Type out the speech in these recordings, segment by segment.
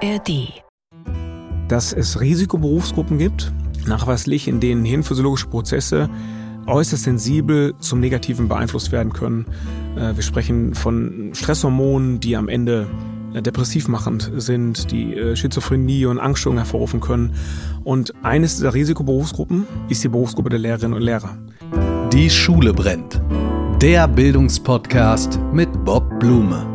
ARD. Dass es Risikoberufsgruppen gibt, nachweislich, in denen hirnphysiologische Prozesse äußerst sensibel zum Negativen beeinflusst werden können. Wir sprechen von Stresshormonen, die am Ende depressiv machend sind, die Schizophrenie und Angststörungen hervorrufen können. Und eines dieser Risikoberufsgruppen ist die Berufsgruppe der Lehrerinnen und Lehrer. Die Schule brennt. Der Bildungspodcast mit Bob Blume.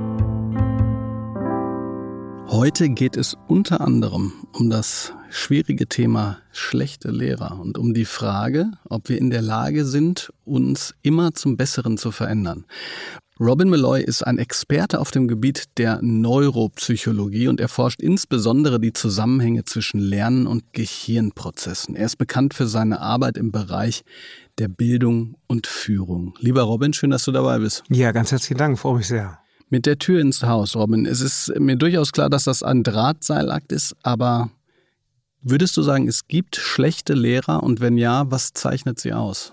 Heute geht es unter anderem um das schwierige Thema schlechte Lehrer und um die Frage, ob wir in der Lage sind, uns immer zum Besseren zu verändern. Robin Meloy ist ein Experte auf dem Gebiet der Neuropsychologie und erforscht insbesondere die Zusammenhänge zwischen Lernen und Gehirnprozessen. Er ist bekannt für seine Arbeit im Bereich der Bildung und Führung. Lieber Robin, schön, dass du dabei bist. Ja, ganz herzlichen Dank, freue mich sehr. Mit der Tür ins Haus, Robin. Es ist mir durchaus klar, dass das ein Drahtseilakt ist, aber würdest du sagen, es gibt schlechte Lehrer und wenn ja, was zeichnet sie aus?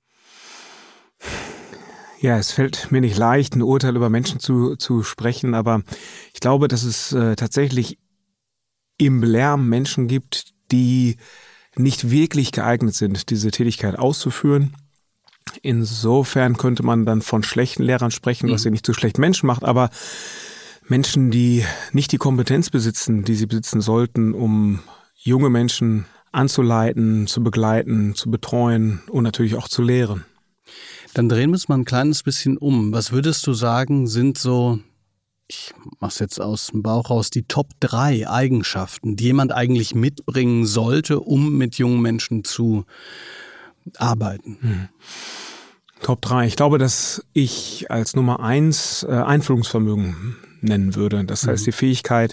Ja, es fällt mir nicht leicht, ein Urteil über Menschen zu sprechen, aber ich glaube, dass es tatsächlich im Lärm Menschen gibt, die nicht wirklich geeignet sind, diese Tätigkeit auszuführen. Insofern könnte man dann von schlechten Lehrern sprechen, was sie nicht zu schlechten Menschen macht, aber Menschen, die nicht die Kompetenz besitzen, die sie besitzen sollten, um junge Menschen anzuleiten, zu begleiten, zu betreuen und natürlich auch zu lehren. Dann drehen wir es mal ein kleines bisschen um. Was würdest du sagen, sind so, ich mache es jetzt aus dem Bauch raus, die Top 3 Eigenschaften, die jemand eigentlich mitbringen sollte, um mit jungen Menschen zu arbeiten? Top 3. Ich glaube, dass ich als Nummer 1 Einfühlungsvermögen nennen würde. Das heißt, die Fähigkeit,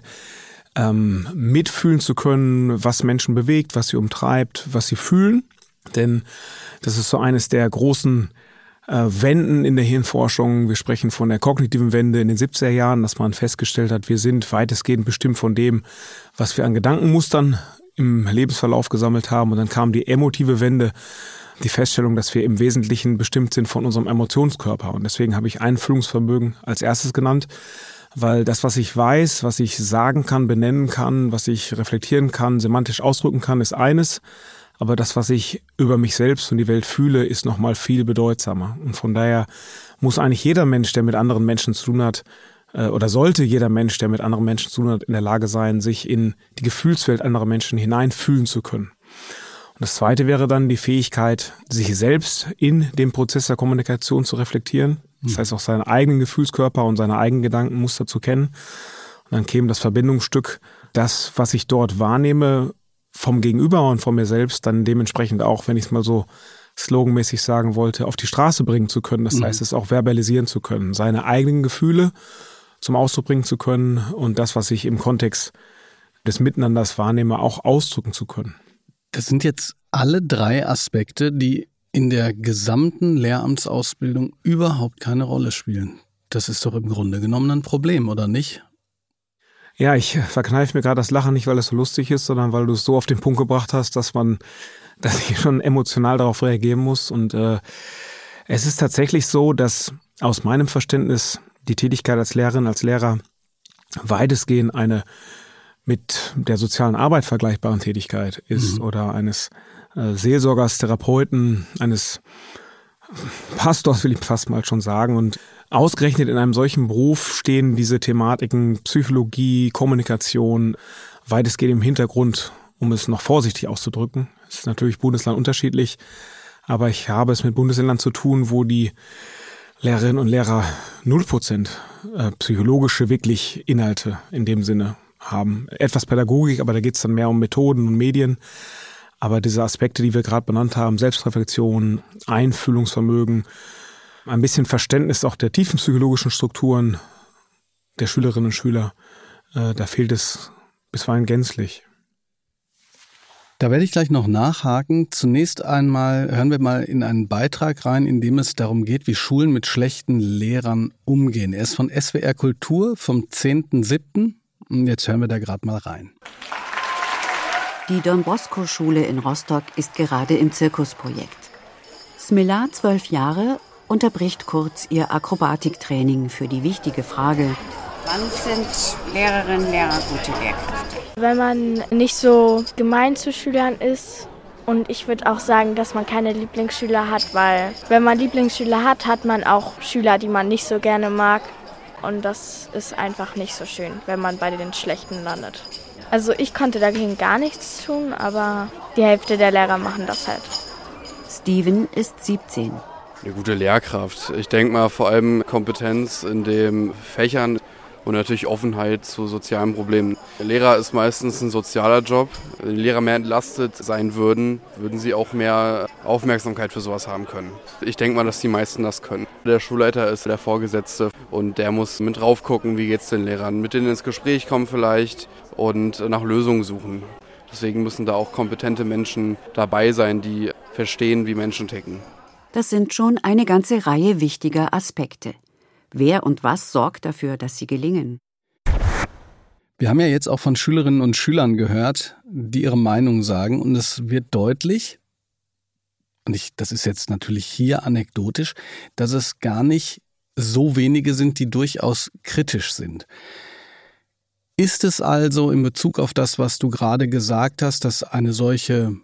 mitfühlen zu können, was Menschen bewegt, was sie umtreibt, was sie fühlen. Denn das ist so eines der großen Wenden in der Hirnforschung. Wir sprechen von der kognitiven Wende in den 70er Jahren, dass man festgestellt hat, wir sind weitestgehend bestimmt von dem, was wir an Gedankenmustern im Lebensverlauf gesammelt haben. Und dann kam die emotive Wende, die Feststellung, dass wir im Wesentlichen bestimmt sind von unserem Emotionskörper. Und deswegen habe ich Einfühlungsvermögen als erstes genannt, weil das, was ich weiß, was ich sagen kann, benennen kann, was ich reflektieren kann, semantisch ausdrücken kann, ist eines. Aber das, was ich über mich selbst und die Welt fühle, ist nochmal viel bedeutsamer. Und von daher muss eigentlich jeder Mensch, der mit anderen Menschen zu tun hat, oder sollte jeder Mensch, der mit anderen Menschen zu tun hat, in der Lage sein, sich in die Gefühlswelt anderer Menschen hineinfühlen zu können. Und das Zweite wäre dann die Fähigkeit, sich selbst in dem Prozess der Kommunikation zu reflektieren. Das heißt auch seinen eigenen Gefühlskörper und seine eigenen Gedankenmuster zu kennen. Und dann käme das Verbindungsstück, das, was ich dort wahrnehme, vom Gegenüber und von mir selbst, dann dementsprechend auch, wenn ich es mal so sloganmäßig sagen wollte, auf die Straße bringen zu können. Das heißt, es auch verbalisieren zu können, seine eigenen Gefühle zum Ausdruck bringen zu können und das, was ich im Kontext des Miteinanders wahrnehme, auch ausdrücken zu können. Das sind jetzt alle 3 Aspekte, die in der gesamten Lehramtsausbildung überhaupt keine Rolle spielen. Das ist doch im Grunde genommen ein Problem, oder nicht? Ja, ich verkneife mir gerade das Lachen nicht, weil es so lustig ist, sondern weil du es so auf den Punkt gebracht hast, dass ich schon emotional darauf reagieren muss. Und es ist tatsächlich so, dass aus meinem Verständnis die Tätigkeit als Lehrerin, als Lehrer weitestgehend eine mit der sozialen Arbeit vergleichbaren Tätigkeit ist oder eines Seelsorgers, Therapeuten, eines Pastors, will ich fast mal schon sagen. Und ausgerechnet in einem solchen Beruf stehen diese Thematiken Psychologie, Kommunikation weitestgehend im Hintergrund, um es noch vorsichtig auszudrücken. Es ist natürlich Bundesland unterschiedlich, aber ich habe es mit Bundesländern zu tun, wo die Lehrerinnen und Lehrer 0% psychologische wirklich Inhalte in dem Sinne haben. Etwas Pädagogik, aber da geht es dann mehr um Methoden und Medien. Aber diese Aspekte, die wir gerade benannt haben, Selbstreflexion, Einfühlungsvermögen, ein bisschen Verständnis auch der tiefen psychologischen Strukturen der Schülerinnen und Schüler, da fehlt es bisweilen gänzlich. Da werde ich gleich noch nachhaken. Zunächst einmal hören wir mal in einen Beitrag rein, in dem es darum geht, wie Schulen mit schlechten Lehrern umgehen. Er ist von SWR Kultur vom 10.07. Und jetzt hören wir da gerade mal rein. Die Don Bosco Schule in Rostock ist gerade im Zirkusprojekt. Smilla, 12 Jahre, unterbricht kurz ihr Akrobatiktraining für die wichtige Frage: Wann sind Lehrerinnen und Lehrer gute Lehrkräfte? Wenn man nicht so gemein zu Schülern ist. Und ich würde auch sagen, dass man keine Lieblingsschüler hat, weil wenn man Lieblingsschüler hat, hat man auch Schüler, die man nicht so gerne mag. Und das ist einfach nicht so schön, wenn man bei den Schlechten landet. Also ich konnte dagegen gar nichts tun, aber die Hälfte der Lehrer machen das halt. Steven ist 17. Eine gute Lehrkraft. Ich denke mal vor allem Kompetenz in den Fächern und natürlich Offenheit zu sozialen Problemen. Lehrer ist meistens ein sozialer Job. Wenn die Lehrer mehr entlastet sein würden, würden sie auch mehr Aufmerksamkeit für sowas haben können. Ich denke mal, dass die meisten das können. Der Schulleiter ist der Vorgesetzte und der muss mit drauf gucken, wie geht's den Lehrern. Mit denen ins Gespräch kommen vielleicht und nach Lösungen suchen. Deswegen müssen da auch kompetente Menschen dabei sein, die verstehen, wie Menschen ticken. Das sind schon eine ganze Reihe wichtiger Aspekte. Wer und was sorgt dafür, dass sie gelingen? Wir haben ja jetzt auch von Schülerinnen und Schülern gehört, die ihre Meinung sagen. Und es wird deutlich, und das ist jetzt natürlich hier anekdotisch, dass es gar nicht so wenige sind, die durchaus kritisch sind. Ist es also in Bezug auf das, was du gerade gesagt hast, dass eine solche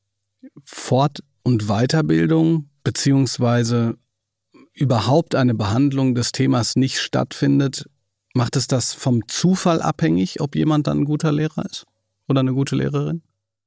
Fort- und Weiterbildung beziehungsweise überhaupt eine Behandlung des Themas nicht stattfindet, macht es das vom Zufall abhängig, ob jemand dann ein guter Lehrer ist oder eine gute Lehrerin?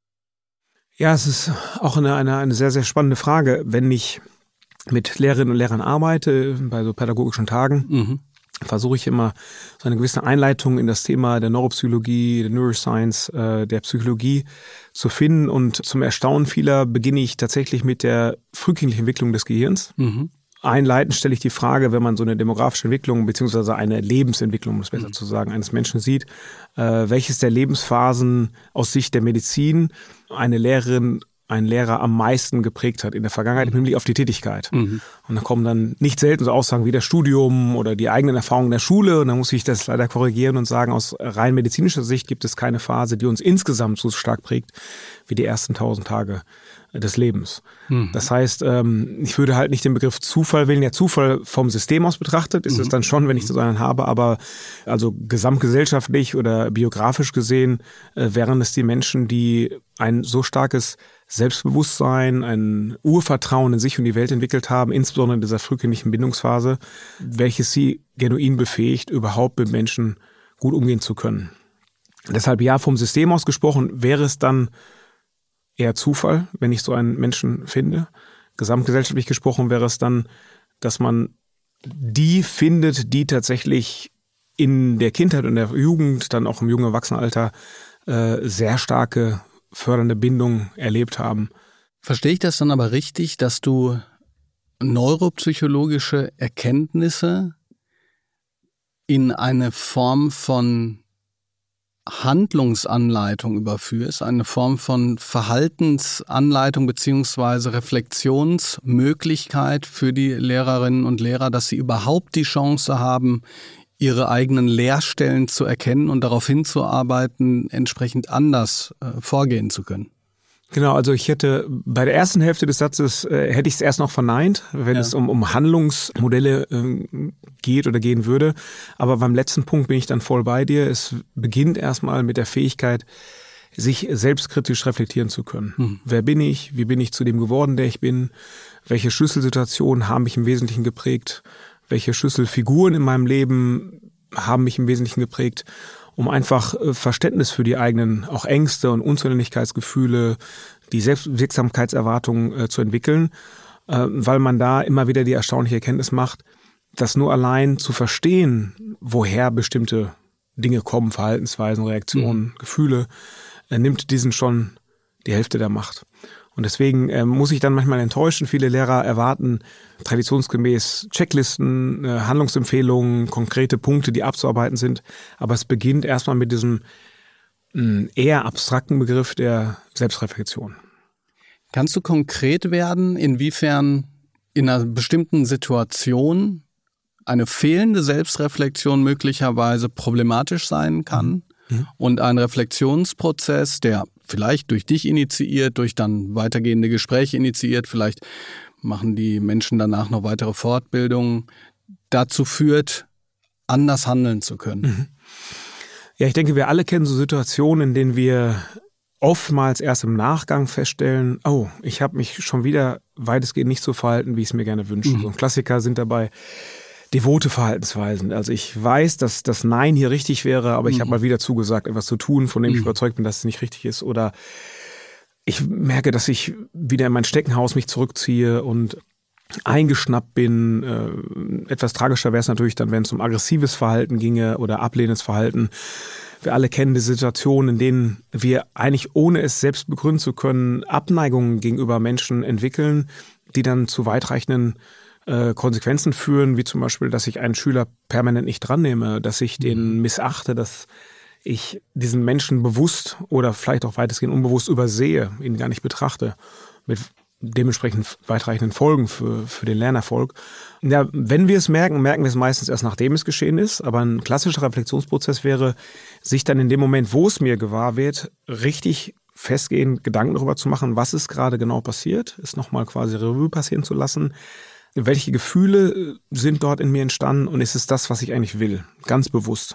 Ja, es ist auch eine sehr, sehr spannende Frage. Wenn ich mit Lehrerinnen und Lehrern arbeite, bei so pädagogischen Tagen, versuche ich immer so eine gewisse Einleitung in das Thema der Neuropsychologie, der Neuroscience, der Psychologie zu finden. Und zum Erstaunen vieler beginne ich tatsächlich mit der frühkindlichen Entwicklung des Gehirns. Einleitend stelle ich die Frage, wenn man so eine demografische Entwicklung beziehungsweise eine Lebensentwicklung, um es besser zu sagen, eines Menschen sieht, welches der Lebensphasen aus Sicht der Medizin eine Lehrerin, ein Lehrer am meisten geprägt hat in der Vergangenheit im Hinblick auf die Tätigkeit. Und da kommen dann nicht selten so Aussagen wie das Studium oder die eigenen Erfahrungen der Schule. Und dann muss ich das leider korrigieren und sagen, aus rein medizinischer Sicht gibt es keine Phase, die uns insgesamt so stark prägt wie die ersten 1000 Tage des Lebens. Das heißt, ich würde halt nicht den Begriff Zufall wählen. Der Zufall vom System aus betrachtet ist es dann schon, wenn ich so einen habe, aber also gesamtgesellschaftlich oder biografisch gesehen wären es die Menschen, die ein so starkes Selbstbewusstsein, ein Urvertrauen in sich und die Welt entwickelt haben, insbesondere in dieser frühkindlichen Bindungsphase, welches sie genuin befähigt, überhaupt mit Menschen gut umgehen zu können. Deshalb ja, vom System aus gesprochen, wäre es dann eher Zufall, wenn ich so einen Menschen finde. Gesamtgesellschaftlich gesprochen wäre es dann, dass man die findet, die tatsächlich in der Kindheit und der Jugend, dann auch im jungen Erwachsenenalter, sehr starke fördernde Bindung erlebt haben. Verstehe ich das dann aber richtig, dass du neuropsychologische Erkenntnisse in eine Form von Handlungsanleitung überführst, eine Form von Verhaltensanleitung beziehungsweise Reflexionsmöglichkeit für die Lehrerinnen und Lehrer, dass sie überhaupt die Chance haben, ihre eigenen Lehrstellen zu erkennen und darauf hinzuarbeiten, entsprechend anders vorgehen zu können? Genau, also ich hätte bei der ersten Hälfte des Satzes hätte ich es erst noch verneint, wenn es um Handlungsmodelle geht oder gehen würde. Aber beim letzten Punkt bin ich dann voll bei dir. Es beginnt erstmal mit der Fähigkeit, sich selbstkritisch reflektieren zu können. Wer bin ich? Wie bin ich zu dem geworden, der ich bin? Welche Schlüsselsituationen haben mich im Wesentlichen geprägt? Welche Schlüsselfiguren in meinem Leben haben mich im Wesentlichen geprägt? Um einfach Verständnis für die eigenen auch Ängste und Unzulänglichkeitsgefühle, die Selbstwirksamkeitserwartungen zu entwickeln, weil man da immer wieder die erstaunliche Erkenntnis macht, dass nur allein zu verstehen, woher bestimmte Dinge kommen, Verhaltensweisen, Reaktionen, Gefühle, nimmt diesen schon die Hälfte der Macht. Und deswegen muss ich dann manchmal enttäuschen. Viele Lehrer erwarten traditionsgemäß Checklisten, Handlungsempfehlungen, konkrete Punkte, die abzuarbeiten sind. Aber es beginnt erstmal mit diesem eher abstrakten Begriff der Selbstreflexion. Kannst du konkret werden, inwiefern in einer bestimmten Situation eine fehlende Selbstreflexion möglicherweise problematisch sein kann und ein Reflexionsprozess, der vielleicht durch dich initiiert, durch dann weitergehende Gespräche initiiert, vielleicht machen die Menschen danach noch weitere Fortbildungen, dazu führt, anders handeln zu können? Mhm. Ja, ich denke, wir alle kennen so Situationen, in denen wir oftmals erst im Nachgang feststellen, oh, ich habe mich schon wieder weitestgehend nicht so verhalten, wie ich es mir gerne wünsche. So ein Klassiker sind dabei devote Verhaltensweisen. Also ich weiß, dass das Nein hier richtig wäre, aber ich habe mal wieder zugesagt, etwas zu tun, von dem ich überzeugt bin, dass es nicht richtig ist. Oder ich merke, dass ich wieder in mein Steckenhaus mich zurückziehe und eingeschnappt bin. Etwas tragischer wäre es natürlich dann, wenn es um aggressives Verhalten ginge oder ablehnendes Verhalten. Wir alle kennen die Situationen, in denen wir eigentlich, ohne es selbst begründen zu können, Abneigungen gegenüber Menschen entwickeln, die dann zu weitreichenden Konsequenzen führen, wie zum Beispiel, dass ich einen Schüler permanent nicht dran nehme, dass ich den missachte, dass ich diesen Menschen bewusst oder vielleicht auch weitestgehend unbewusst übersehe, ihn gar nicht betrachte, mit dementsprechend weitreichenden Folgen für den Lernerfolg. Ja, wenn wir es merken, merken wir es meistens erst, nachdem es geschehen ist. Aber ein klassischer Reflexionsprozess wäre, sich dann in dem Moment, wo es mir gewahr wird, richtig festgehend Gedanken darüber zu machen, was ist gerade genau passiert, es nochmal quasi Revue passieren zu lassen. Welche Gefühle sind dort in mir entstanden und ist es das, was ich eigentlich will? Ganz bewusst.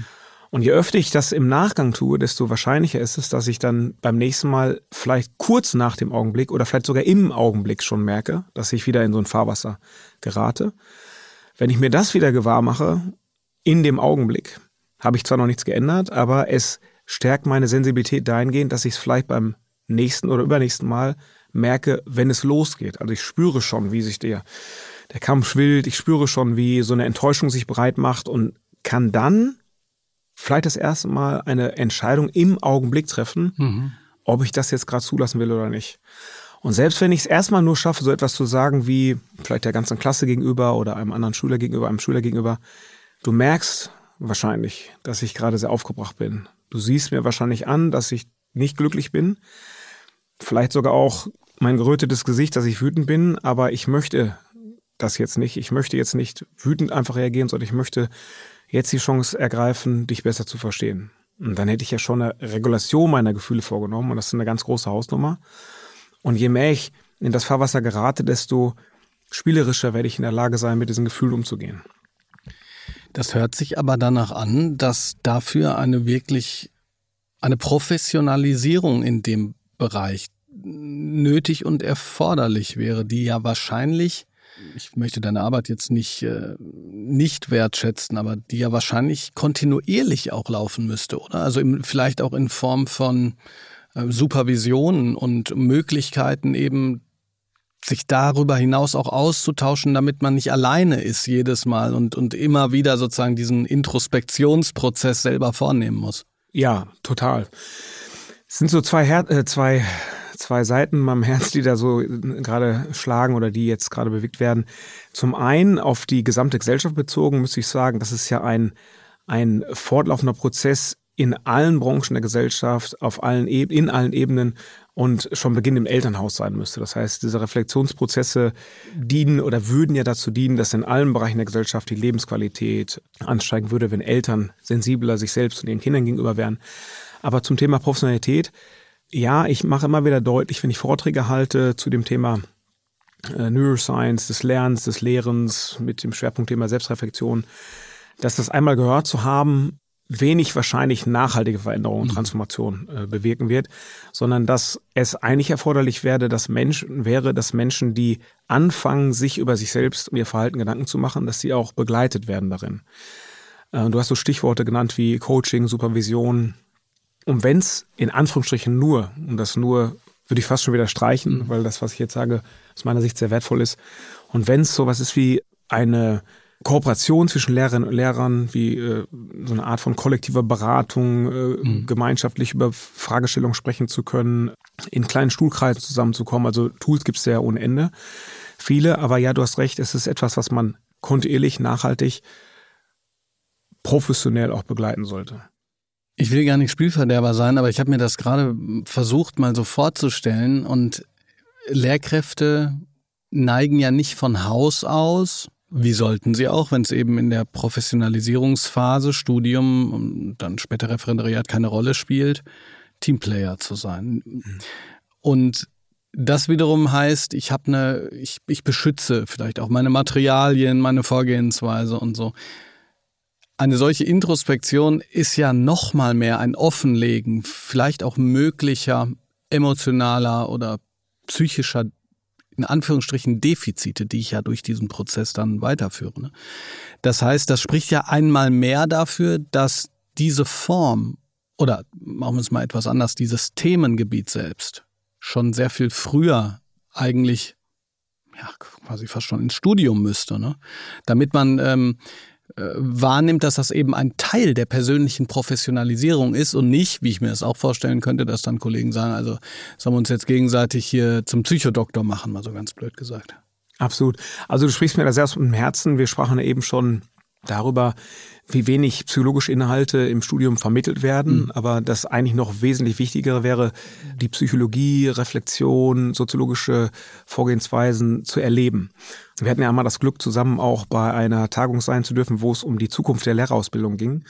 Und je öfter ich das im Nachgang tue, desto wahrscheinlicher ist es, dass ich dann beim nächsten Mal vielleicht kurz nach dem Augenblick oder vielleicht sogar im Augenblick schon merke, dass ich wieder in so ein Fahrwasser gerate. Wenn ich mir das wieder gewahr mache, in dem Augenblick, habe ich zwar noch nichts geändert, aber es stärkt meine Sensibilität dahingehend, dass ich es vielleicht beim nächsten oder übernächsten Mal merke, wenn es losgeht. Also ich spüre schon, wie sich der Kampf schwillt, ich spüre schon, wie so eine Enttäuschung sich breit macht und kann dann vielleicht das erste Mal eine Entscheidung im Augenblick treffen, ob ich das jetzt gerade zulassen will oder nicht. Und selbst wenn ich es erstmal nur schaffe, so etwas zu sagen wie vielleicht der ganzen Klasse gegenüber oder einem anderen Schüler gegenüber, einem Schüler gegenüber, du merkst wahrscheinlich, dass ich gerade sehr aufgebracht bin. Du siehst mir wahrscheinlich an, dass ich nicht glücklich bin. Vielleicht sogar auch mein gerötetes Gesicht, dass ich wütend bin, aber ich möchte das jetzt nicht. Ich möchte jetzt nicht wütend einfach reagieren, sondern ich möchte jetzt die Chance ergreifen, dich besser zu verstehen. Und dann hätte ich ja schon eine Regulation meiner Gefühle vorgenommen und das ist eine ganz große Hausnummer. Und je mehr ich in das Fahrwasser gerate, desto spielerischer werde ich in der Lage sein, mit diesen Gefühlen umzugehen. Das hört sich aber danach an, dass dafür eine Professionalisierung in dem Bereich nötig und erforderlich wäre, die ja wahrscheinlich, ich möchte deine Arbeit jetzt nicht wertschätzen, aber die ja wahrscheinlich kontinuierlich auch laufen müsste, oder? Also vielleicht auch in Form von Supervisionen und Möglichkeiten eben, sich darüber hinaus auch auszutauschen, damit man nicht alleine ist jedes Mal und immer wieder sozusagen diesen Introspektionsprozess selber vornehmen muss. Ja, total. Es sind so zwei Seiten in meinem Herz, die da so gerade schlagen oder die jetzt gerade bewegt werden. Zum einen auf die gesamte Gesellschaft bezogen, müsste ich sagen, das ist ja ein fortlaufender Prozess in allen Branchen der Gesellschaft, in allen Ebenen und schon Beginn im Elternhaus sein müsste. Das heißt, diese Reflexionsprozesse dienen oder würden ja dazu dienen, dass in allen Bereichen der Gesellschaft die Lebensqualität ansteigen würde, wenn Eltern sensibler sich selbst und ihren Kindern gegenüber wären. Aber zum Thema Professionalität, ja, ich mache immer wieder deutlich, wenn ich Vorträge halte zu dem Thema Neuroscience, des Lernens, des Lehrens mit dem Schwerpunktthema Selbstreflexion, dass das einmal gehört zu haben, wenig wahrscheinlich nachhaltige Veränderung und Transformation bewirken wird, sondern dass es eigentlich erforderlich wäre, dass Menschen, die anfangen, sich über sich selbst und ihr Verhalten Gedanken zu machen, dass sie auch begleitet werden darin. Du hast so Stichworte genannt wie Coaching, Supervision. Und wenn es in Anführungsstrichen nur, und das nur würde ich fast schon wieder streichen, weil das, was ich jetzt sage, aus meiner Sicht sehr wertvoll ist, und wenn es sowas ist wie eine Kooperation zwischen Lehrerinnen und Lehrern, wie so eine Art von kollektiver Beratung, gemeinschaftlich über Fragestellungen sprechen zu können, in kleinen Stuhlkreisen zusammenzukommen. Also Tools gibt es ja ohne Ende, viele. Aber ja, du hast recht, es ist etwas, was man kontinuierlich, nachhaltig, professionell auch begleiten sollte. Ich will gar nicht Spielverderber sein, aber ich habe mir das gerade versucht, mal so vorzustellen. Und Lehrkräfte neigen ja nicht von Haus aus, wie sollten sie auch, wenn es eben in der Professionalisierungsphase, Studium und dann später Referendariat keine Rolle spielt, Teamplayer zu sein. Und das wiederum heißt, ich beschütze vielleicht auch meine Materialien, meine Vorgehensweise und so. Eine solche Introspektion ist ja noch mal mehr ein Offenlegen, vielleicht auch möglicher emotionaler oder psychischer, in Anführungsstrichen, Defizite, die ich ja durch diesen Prozess dann weiterführe. Das heißt, das spricht ja einmal mehr dafür, dass diese Form oder machen wir es mal etwas anders, dieses Themengebiet selbst schon sehr viel früher eigentlich quasi fast schon ins Studium müsste, ne? Damit man wahrnimmt, dass das eben ein Teil der persönlichen Professionalisierung ist und nicht, wie ich mir das auch vorstellen könnte, dass dann Kollegen sagen, also sollen wir uns jetzt gegenseitig hier zum Psychodoktor machen, mal so ganz blöd gesagt. Absolut. Also du sprichst mir da sehr aus dem Herzen. Wir sprachen ja eben schon darüber, wie wenig psychologische Inhalte im Studium vermittelt werden, aber das eigentlich noch wesentlich wichtigere wäre, die Psychologie, Reflexion, soziologische Vorgehensweisen zu erleben. Wir hatten ja einmal das Glück, zusammen auch bei einer Tagung sein zu dürfen, wo es um die Zukunft der Lehrerausbildung ging.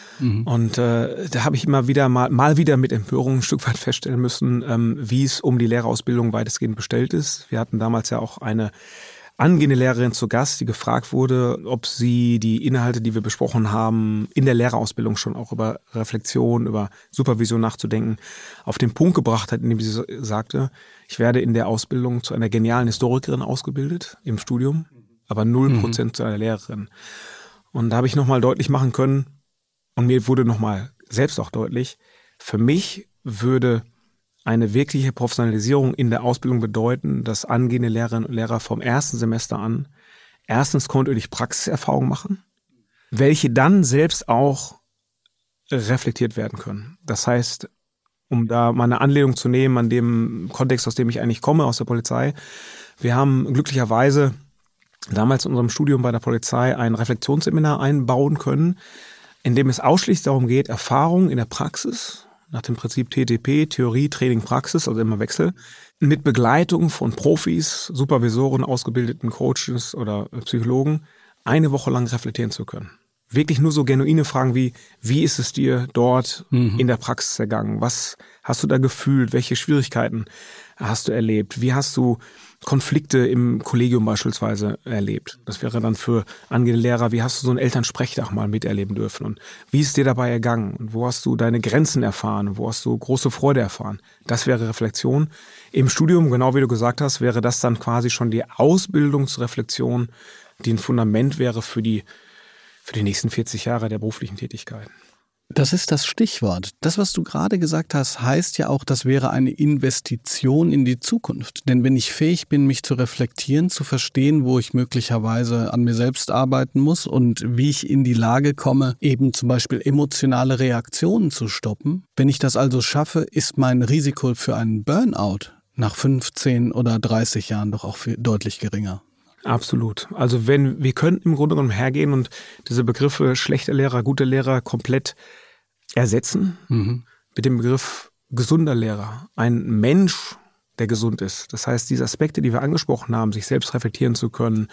Und da habe ich immer wieder mal wieder mit Empörung ein Stück weit feststellen müssen, wie es um die Lehrerausbildung weitestgehend bestellt ist. Wir hatten damals ja auch eine angehende Lehrerin zu Gast, die gefragt wurde, ob sie die Inhalte, die wir besprochen haben, in der Lehrerausbildung schon auch über Reflexion, über Supervision nachzudenken, auf den Punkt gebracht hat, indem sie sagte, ich werde in der Ausbildung zu einer genialen Historikerin ausgebildet im Studium, aber 0% zu einer Lehrerin. Und da habe ich nochmal deutlich machen können, und mir wurde nochmal selbst auch deutlich, für mich würde eine wirkliche Professionalisierung in der Ausbildung bedeuten, dass angehende Lehrerinnen und Lehrer vom ersten Semester an erstens kontinuierlich Praxiserfahrung machen, welche dann selbst auch reflektiert werden können. Das heißt, um da mal eine Anlehnung zu nehmen an dem Kontext, aus dem ich eigentlich komme, aus der Polizei, wir haben glücklicherweise damals in unserem Studium bei der Polizei ein Reflexionsseminar einbauen können, in dem es ausschließlich darum geht, Erfahrungen in der Praxis nach dem Prinzip TTP, Theorie, Training, Praxis, also immer Wechsel, mit Begleitung von Profis, Supervisoren, ausgebildeten Coaches oder Psychologen, eine Woche lang reflektieren zu können. Wirklich nur so genuine Fragen wie ist es dir dort in der Praxis ergangen? Was hast du da gefühlt? Welche Schwierigkeiten hast du erlebt? Wie hast du Konflikte im Kollegium beispielsweise erlebt? Das wäre dann für angehende Lehrer, wie hast du so einen Elternsprechtag mal miterleben dürfen? Und wie ist dir dabei ergangen? Und wo hast du deine Grenzen erfahren? Wo hast du große Freude erfahren? Das wäre Reflexion. Im Studium, genau wie du gesagt hast, wäre das dann quasi schon die Ausbildungsreflexion, die ein Fundament wäre für die nächsten 40 Jahre der beruflichen Tätigkeit. Das ist das Stichwort. Das, was du gerade gesagt hast, heißt ja auch, das wäre eine Investition in die Zukunft. Denn wenn ich fähig bin, mich zu reflektieren, zu verstehen, wo ich möglicherweise an mir selbst arbeiten muss und wie ich in die Lage komme, eben zum Beispiel emotionale Reaktionen zu stoppen, wenn ich das also schaffe, ist mein Risiko für einen Burnout nach 15 oder 30 Jahren doch auch deutlich geringer. Absolut. Also wir könnten im Grunde genommen hergehen und diese Begriffe schlechter Lehrer, guter Lehrer komplett ersetzen mit dem Begriff gesunder Lehrer. Ein Mensch, der gesund ist. Das heißt, diese Aspekte, die wir angesprochen haben, sich selbst reflektieren zu können,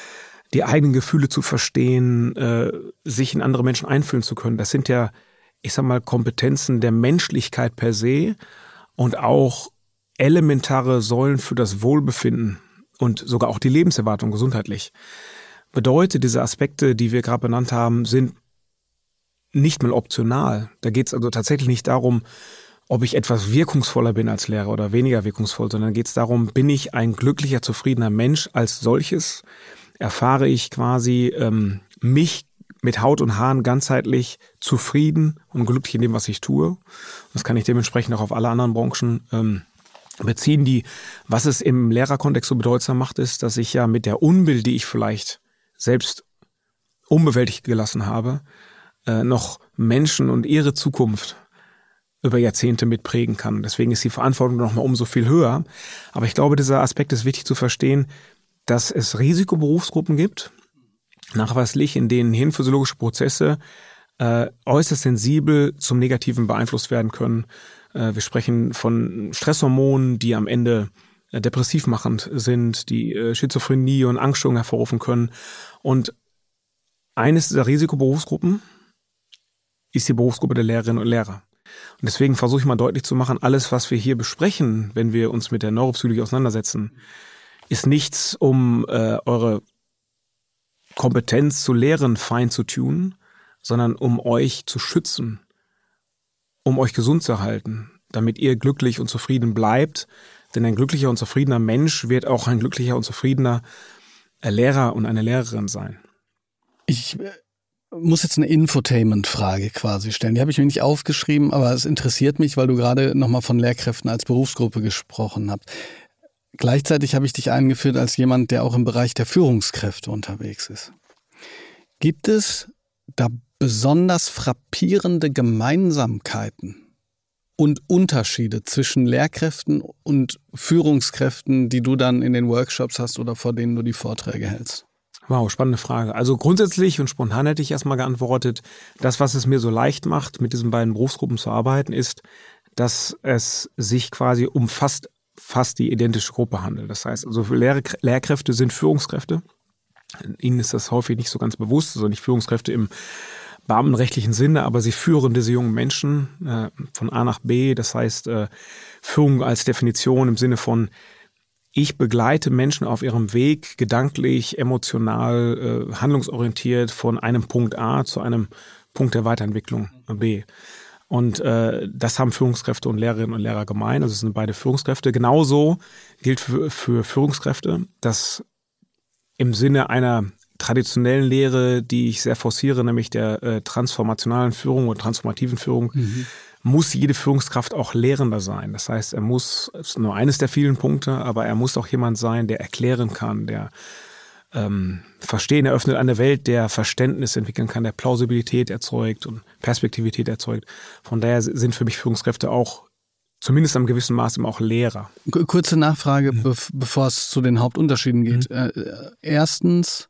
die eigenen Gefühle zu verstehen, sich in andere Menschen einfühlen zu können, das sind ja, ich sag mal, Kompetenzen der Menschlichkeit per se und auch elementare Säulen für das Wohlbefinden und sogar auch die Lebenserwartung gesundheitlich. Bedeutet, diese Aspekte, die wir gerade benannt haben, sind nicht mal optional. Da geht es also tatsächlich nicht darum, ob ich etwas wirkungsvoller bin als Lehrer oder weniger wirkungsvoll, sondern geht es darum, bin ich ein glücklicher, zufriedener Mensch als solches? Erfahre ich quasi mich mit Haut und Haaren ganzheitlich zufrieden und glücklich in dem, was ich tue? Das kann ich dementsprechend auch auf alle anderen Branchen beziehen. Was es im Lehrerkontext so bedeutsam macht, ist, dass ich ja mit der Unbill, die ich vielleicht selbst unbewältigt gelassen habe, noch Menschen und ihre Zukunft über Jahrzehnte mitprägen kann. Deswegen ist die Verantwortung noch mal umso viel höher. Aber ich glaube, dieser Aspekt ist wichtig zu verstehen, dass es Risikoberufsgruppen gibt, nachweislich, in denen hirnphysiologische Prozesse äußerst sensibel zum Negativen beeinflusst werden können. Wir sprechen von Stresshormonen, die am Ende depressiv machend sind, die Schizophrenie und Angststörungen hervorrufen können. Und eines dieser Risikoberufsgruppen ist die Berufsgruppe der Lehrerinnen und Lehrer. Und deswegen versuche ich mal deutlich zu machen, alles, was wir hier besprechen, wenn wir uns mit der Neuropsychologie auseinandersetzen, ist nichts, um eure Kompetenz zu lehren fein zu tunen, sondern um euch zu schützen, um euch gesund zu halten, damit ihr glücklich und zufrieden bleibt. Denn ein glücklicher und zufriedener Mensch wird auch ein glücklicher und zufriedener Lehrer und eine Lehrerin sein. Ich muss jetzt eine Infotainment-Frage quasi stellen. Die habe ich mir nicht aufgeschrieben, aber es interessiert mich, weil du gerade nochmal von Lehrkräften als Berufsgruppe gesprochen hast. Gleichzeitig habe ich dich eingeführt als jemand, der auch im Bereich der Führungskräfte unterwegs ist. Gibt es da besonders frappierende Gemeinsamkeiten und Unterschiede zwischen Lehrkräften und Führungskräften, die du dann in den Workshops hast oder vor denen du die Vorträge hältst? Wow, spannende Frage. Also grundsätzlich und spontan hätte ich erstmal geantwortet, das, was es mir so leicht macht, mit diesen beiden Berufsgruppen zu arbeiten, ist, dass es sich quasi um fast die identische Gruppe handelt. Das heißt, also Lehrkräfte sind Führungskräfte. Ihnen ist das häufig nicht so ganz bewusst, also nicht Führungskräfte im beamtenrechtlichen Sinne, aber sie führen diese jungen Menschen von A nach B. Das heißt, Führung als Definition im Sinne von, ich begleite Menschen auf ihrem Weg, gedanklich, emotional, handlungsorientiert von einem Punkt A zu einem Punkt der Weiterentwicklung B. Und das haben Führungskräfte und Lehrerinnen und Lehrer gemein. Also es sind beide Führungskräfte. Genauso gilt für Führungskräfte, dass im Sinne einer traditionellen Lehre, die ich sehr forciere, nämlich der transformationalen Führung und transformativen Führung, muss jede Führungskraft auch Lehrender sein. Das heißt, er muss, das ist nur eines der vielen Punkte, aber er muss auch jemand sein, der erklären kann, der Verstehen eröffnet an der Welt, der Verständnis entwickeln kann, der Plausibilität erzeugt und Perspektivität erzeugt. Von daher sind für mich Führungskräfte auch zumindest am gewissen Maße auch Lehrer. Kurze Nachfrage, bevor es zu den Hauptunterschieden geht. Erstens,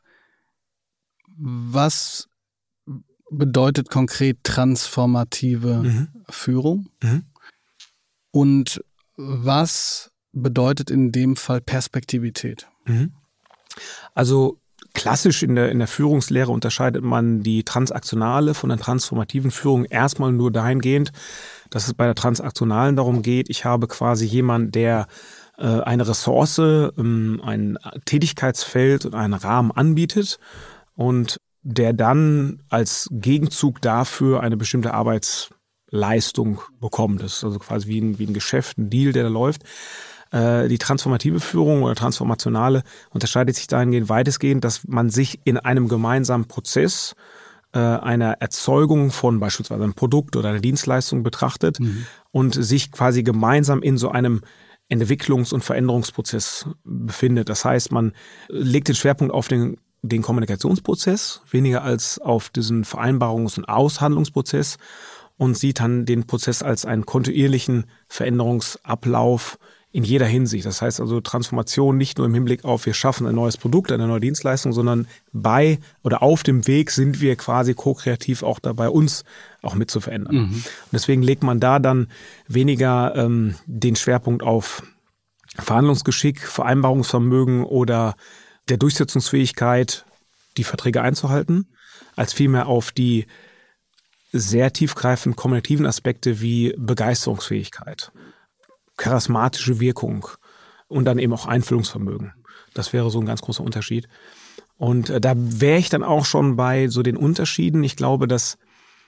was bedeutet konkret transformative Führung? Und was bedeutet in dem Fall Perspektivität? Also klassisch in der Führungslehre unterscheidet man die transaktionale von der transformativen Führung erstmal nur dahingehend, dass es bei der transaktionalen darum geht, ich habe quasi jemanden, der eine Ressource, ein Tätigkeitsfeld und einen Rahmen anbietet und der dann als Gegenzug dafür eine bestimmte Arbeitsleistung bekommt. Das ist also quasi wie ein Geschäft, ein Deal, der da läuft. Die transformative Führung oder transformationale unterscheidet sich dahingehend weitestgehend, dass man sich in einem gemeinsamen Prozess einer Erzeugung von beispielsweise einem Produkt oder einer Dienstleistung betrachtet und sich quasi gemeinsam in so einem Entwicklungs- und Veränderungsprozess befindet. Das heißt, man legt den Schwerpunkt auf den Kommunikationsprozess, weniger als auf diesen Vereinbarungs- und Aushandlungsprozess und sieht dann den Prozess als einen kontinuierlichen Veränderungsablauf in jeder Hinsicht. Das heißt also Transformation nicht nur im Hinblick auf, wir schaffen ein neues Produkt, eine neue Dienstleistung, sondern bei oder auf dem Weg sind wir quasi ko-kreativ auch dabei, uns auch mit zu verändern. Und deswegen legt man da dann weniger den Schwerpunkt auf Verhandlungsgeschick, Vereinbarungsvermögen oder der Durchsetzungsfähigkeit, die Verträge einzuhalten, als vielmehr auf die sehr tiefgreifenden kommunikativen Aspekte wie Begeisterungsfähigkeit, charismatische Wirkung und dann eben auch Einfühlungsvermögen. Das wäre so ein ganz großer Unterschied. Und da wäre ich dann auch schon bei so den Unterschieden. Ich glaube, dass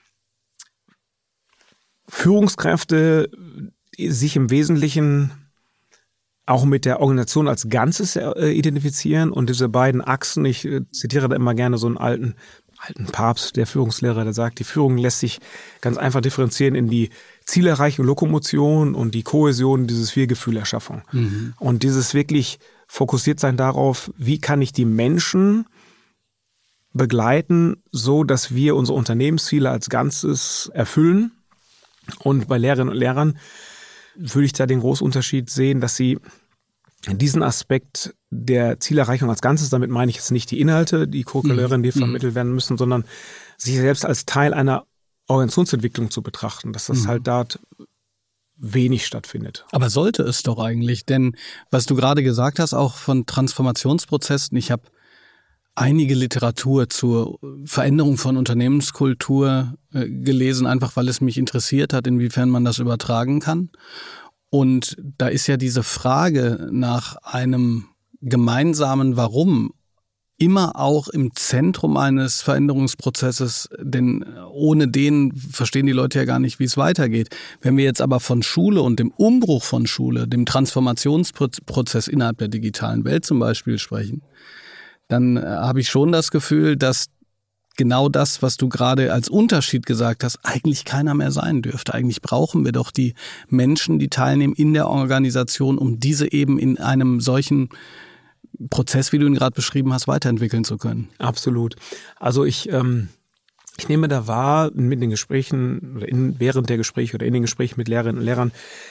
Führungskräfte sich im Wesentlichen auch mit der Organisation als Ganzes identifizieren und diese beiden Achsen, ich zitiere da immer gerne so einen alten Papst, der Führungslehrer, der sagt, die Führung lässt sich ganz einfach differenzieren in die Zielerreichung, Lokomotion und die Kohäsion, dieses Wir-Gefühl-Erschaffung. Und dieses wirklich fokussiert sein darauf, wie kann ich die Menschen begleiten, so dass wir unsere Unternehmensziele als Ganzes erfüllen. Und bei Lehrerinnen und Lehrern würde ich da den großen Unterschied sehen, dass sie diesen Aspekt der Zielerreichung als Ganzes, damit meine ich jetzt nicht die Inhalte, die curriculären, die vermittelt werden müssen, sondern sich selbst als Teil einer Organisationsentwicklung zu betrachten, dass das halt dort wenig stattfindet. Aber sollte es doch eigentlich, denn was du gerade gesagt hast, auch von Transformationsprozessen, ich habe einige Literatur zur Veränderung von Unternehmenskultur gelesen, einfach weil es mich interessiert hat, inwiefern man das übertragen kann. Und da ist ja diese Frage nach einem gemeinsamen Warum immer auch im Zentrum eines Veränderungsprozesses, denn ohne den verstehen die Leute ja gar nicht, wie es weitergeht. Wenn wir jetzt aber von Schule und dem Umbruch von Schule, dem Transformationsprozess innerhalb der digitalen Welt zum Beispiel sprechen, dann habe ich schon das Gefühl, dass genau das, was du gerade als Unterschied gesagt hast, eigentlich keiner mehr sein dürfte. Eigentlich brauchen wir doch die Menschen, die teilnehmen in der Organisation, um diese eben in einem solchen Prozess, wie du ihn gerade beschrieben hast, weiterentwickeln zu können. Absolut. Also ich nehme da wahr, mit den Gesprächen oder während der Gespräche oder in den Gesprächen mit Lehrerinnen und Lehrern,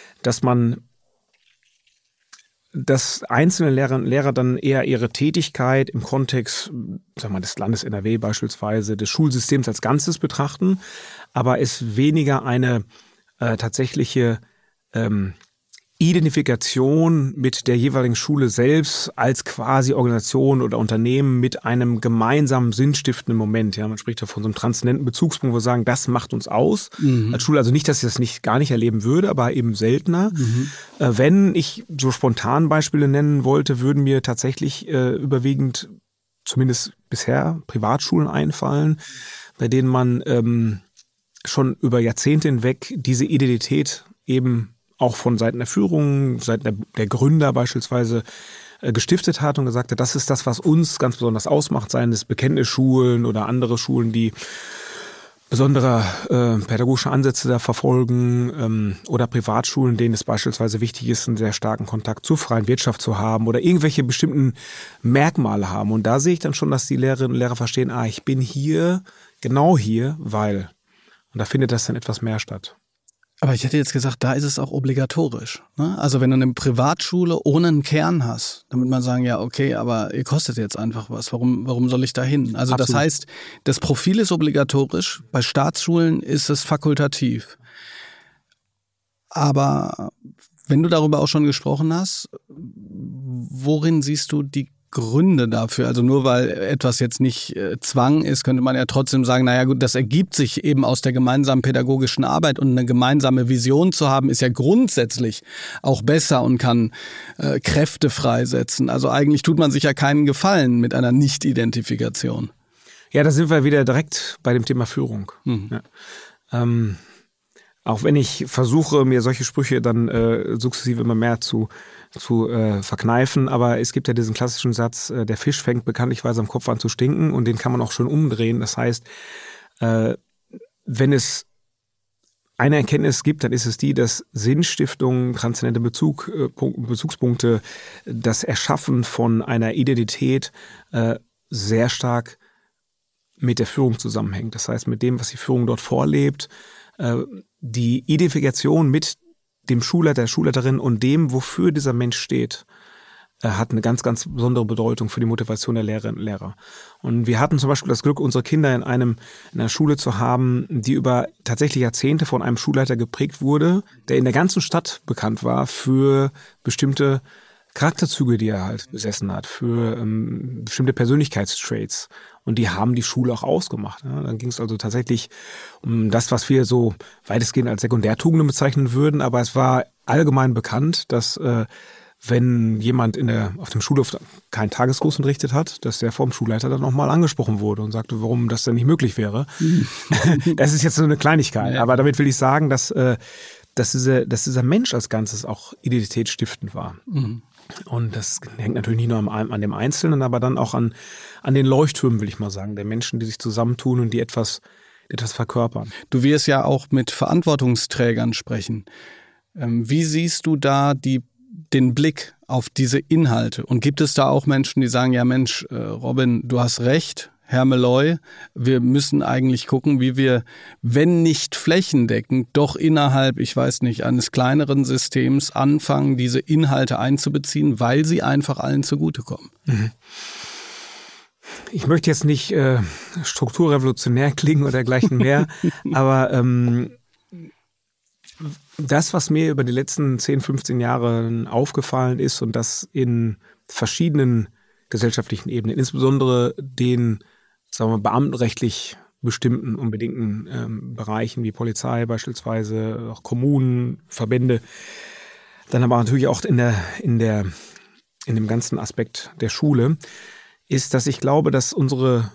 dass einzelne Lehrerinnen und Lehrer dann eher ihre Tätigkeit im Kontext, sagen wir mal, des Landes NRW beispielsweise, des Schulsystems als Ganzes betrachten, aber es weniger eine tatsächliche Identifikation mit der jeweiligen Schule selbst als quasi Organisation oder Unternehmen mit einem gemeinsamen sinnstiftenden Moment. Ja, man spricht da von so einem transzendenten Bezugspunkt, wo wir sagen, das macht uns aus. Als Schule, also nicht, dass ich das gar nicht erleben würde, aber eben seltener. Wenn ich so spontan Beispiele nennen wollte, würden mir tatsächlich überwiegend, zumindest bisher, Privatschulen einfallen, bei denen man schon über Jahrzehnte hinweg diese Identität eben auch von Seiten der Führung, Seiten der Gründer beispielsweise gestiftet hat und gesagt hat, das ist das, was uns ganz besonders ausmacht, seien es Bekenntnisschulen oder andere Schulen, die besondere pädagogische Ansätze da verfolgen oder Privatschulen, denen es beispielsweise wichtig ist, einen sehr starken Kontakt zur freien Wirtschaft zu haben oder irgendwelche bestimmten Merkmale haben. Und da sehe ich dann schon, dass die Lehrerinnen und Lehrer verstehen, ich bin hier, genau hier, weil. Und da findet das dann etwas mehr statt. Aber ich hätte jetzt gesagt, da ist es auch obligatorisch. Ne? Also wenn du eine Privatschule ohne einen Kern hast, damit man sagen, ja okay, aber ihr kostet jetzt einfach was, warum soll ich da hin? Also Absolut. Das heißt, das Profil ist obligatorisch, bei Staatsschulen ist es fakultativ. Aber wenn du darüber auch schon gesprochen hast, worin siehst du die Gründe dafür? Also nur weil etwas jetzt nicht Zwang ist, könnte man ja trotzdem sagen, naja gut, das ergibt sich eben aus der gemeinsamen pädagogischen Arbeit und eine gemeinsame Vision zu haben, ist ja grundsätzlich auch besser und kann Kräfte freisetzen. Also eigentlich tut man sich ja keinen Gefallen mit einer Nicht-Identifikation. Ja, da sind wir wieder direkt bei dem Thema Führung. Ja. Auch wenn ich versuche, mir solche Sprüche dann sukzessive immer mehr zu verkneifen, aber es gibt ja diesen klassischen Satz, der Fisch fängt bekanntlicherweise am Kopf an zu stinken und den kann man auch schön umdrehen. Das heißt, wenn es eine Erkenntnis gibt, dann ist es die, dass Sinnstiftung, transzendente Bezugspunkte, das Erschaffen von einer Identität sehr stark mit der Führung zusammenhängt. Das heißt, mit dem, was die Führung dort vorlebt, die Identifikation mit dem Schulleiter, der Schulleiterin und dem, wofür dieser Mensch steht, hat eine ganz, ganz besondere Bedeutung für die Motivation der Lehrerinnen und Lehrer. Und wir hatten zum Beispiel das Glück, unsere Kinder in einer Schule zu haben, die über tatsächlich Jahrzehnte von einem Schulleiter geprägt wurde, der in der ganzen Stadt bekannt war für bestimmte Charakterzüge, die er halt besessen hat, für bestimmte Persönlichkeitstraits. Und die haben die Schule auch ausgemacht. Ja. Dann ging es also tatsächlich um das, was wir so weitestgehend als Sekundärtugenden bezeichnen würden. Aber es war allgemein bekannt, dass wenn jemand auf dem Schulhof keinen Tagesgruß unterrichtet hat, dass der vom Schulleiter dann nochmal angesprochen wurde und sagte, warum das denn nicht möglich wäre. Das ist jetzt so eine Kleinigkeit. Ja. Aber damit will ich sagen, dass dieser Mensch als Ganzes auch identitätsstiftend war. Mhm. Und das hängt natürlich nicht nur an dem Einzelnen, aber dann auch an den Leuchttürmen, will ich mal sagen, der Menschen, die sich zusammentun und die etwas verkörpern. Du wirst ja auch mit Verantwortungsträgern sprechen. Wie siehst du da den Blick auf diese Inhalte? Und gibt es da auch Menschen, die sagen, ja Mensch, Robin, du hast recht, Herr Meloy, wir müssen eigentlich gucken, wie wir, wenn nicht flächendeckend, doch innerhalb, ich weiß nicht, eines kleineren Systems anfangen, diese Inhalte einzubeziehen, weil sie einfach allen zugutekommen. Mhm. Ich möchte jetzt nicht strukturrevolutionär klingen oder dergleichen mehr, aber das, was mir über die letzten 10, 15 Jahre aufgefallen ist und das in verschiedenen gesellschaftlichen Ebenen, insbesondere den, sagen wir, beamtenrechtlich bestimmten unbedingten Bereichen wie Polizei beispielsweise, auch Kommunen, Verbände, dann aber natürlich auch in dem ganzen Aspekt der Schule, ist, dass ich glaube, dass unsere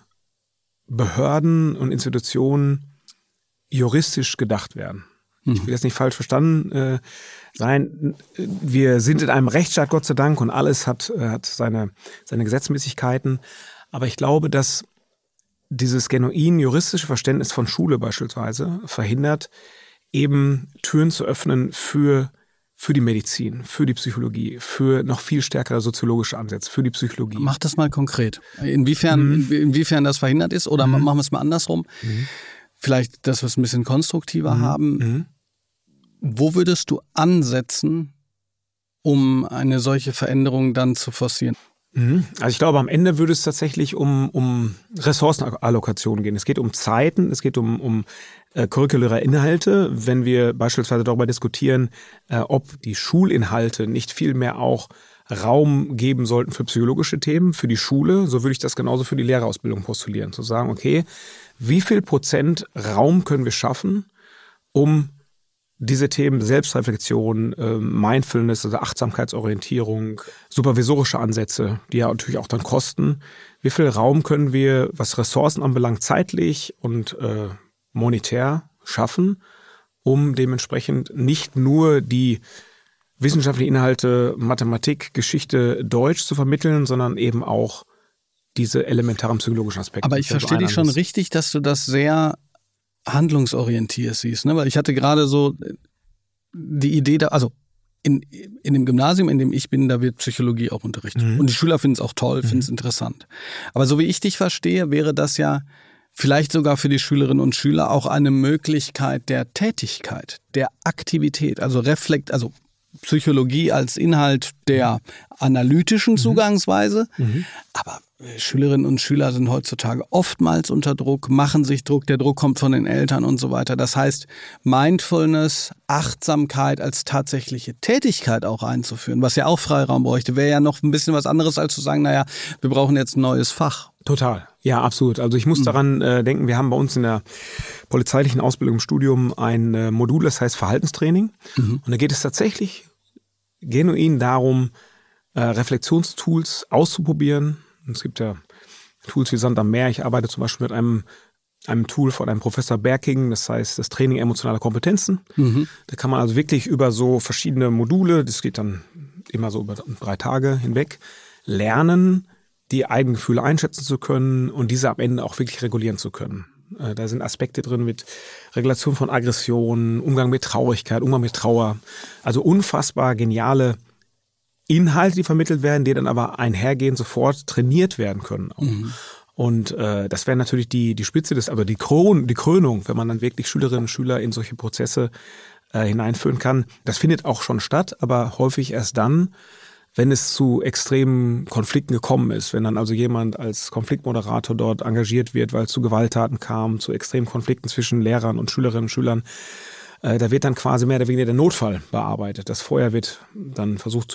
Behörden und Institutionen juristisch gedacht werden. Ich will jetzt nicht falsch verstanden sein. Wir sind in einem Rechtsstaat, Gott sei Dank, und alles hat seine Gesetzmäßigkeiten. Aber ich glaube, dass dieses genuin juristische Verständnis von Schule beispielsweise verhindert, eben Türen zu öffnen für die Medizin, für die Psychologie, für noch viel stärkere soziologische Ansätze, für die Psychologie. Mach das mal konkret. Inwiefern das verhindert ist, oder machen wir es mal andersrum. Vielleicht, dass wir es ein bisschen konstruktiver haben. Wo würdest du ansetzen, um eine solche Veränderung dann zu forcieren? Also ich glaube, am Ende würde es tatsächlich um Ressourcenallokation gehen. Es geht um Zeiten, es geht um curriculäre Inhalte. Wenn wir beispielsweise darüber diskutieren, ob die Schulinhalte nicht viel mehr auch Raum geben sollten für psychologische Themen, für die Schule, so würde ich das genauso für die Lehrerausbildung postulieren. Zu sagen, okay, wie viel Prozent Raum können wir schaffen, um diese Themen Selbstreflexion, Mindfulness, also Achtsamkeitsorientierung, supervisorische Ansätze, die ja natürlich auch dann kosten. Wie viel Raum können wir, was Ressourcen anbelangt, zeitlich und monetär schaffen, um dementsprechend nicht nur die wissenschaftlichen Inhalte Mathematik, Geschichte, Deutsch zu vermitteln, sondern eben auch diese elementaren psychologischen Aspekte. Aber ich verstehe dich schon richtig, dass du das sehr handlungsorientiert siehst, ne? Weil ich hatte gerade so die Idee, also in dem Gymnasium, in dem ich bin, da wird Psychologie auch unterrichtet. Und die Schüler finden es auch toll, finden es interessant. Aber so wie ich dich verstehe, wäre das ja vielleicht sogar für die Schülerinnen und Schüler auch eine Möglichkeit der Tätigkeit, der Aktivität, also Psychologie als Inhalt der analytischen Zugangsweise. Aber Schülerinnen und Schüler sind heutzutage oftmals unter Druck, machen sich Druck, der Druck kommt von den Eltern und so weiter. Das heißt, Mindfulness, Achtsamkeit als tatsächliche Tätigkeit auch einzuführen, was ja auch Freiraum bräuchte, wäre ja noch ein bisschen was anderes, als zu sagen, naja, wir brauchen jetzt ein neues Fach. Total, ja, absolut. Also ich muss daran denken, wir haben bei uns in der polizeilichen Ausbildung im Studium ein Modul, das heißt Verhaltenstraining. Und da geht es tatsächlich genuin darum, Reflexionstools auszuprobieren. Es gibt ja Tools wie Sand am Meer. Ich arbeite zum Beispiel mit einem Tool von einem Professor Berking, das heißt das Training emotionaler Kompetenzen. Da kann man also wirklich über so verschiedene Module, das geht dann immer so über 3 Tage hinweg, lernen, die eigenen Gefühle einschätzen zu können und diese am Ende auch wirklich regulieren zu können. Da sind Aspekte drin mit Regulation von Aggression, Umgang mit Traurigkeit, Umgang mit Trauer. Also unfassbar geniale Inhalte, die vermittelt werden, die dann aber einhergehend sofort trainiert werden können. Und das wäre natürlich die Spitze die Krönung, wenn man dann wirklich Schülerinnen und Schüler in solche Prozesse hineinführen kann. Das findet auch schon statt, aber häufig erst dann, wenn es zu extremen Konflikten gekommen ist. Wenn dann also jemand als Konfliktmoderator dort engagiert wird, weil es zu Gewalttaten kam, zu extremen Konflikten zwischen Lehrern und Schülerinnen und Schülern, da wird dann quasi mehr oder weniger der Notfall bearbeitet. Das Feuer wird dann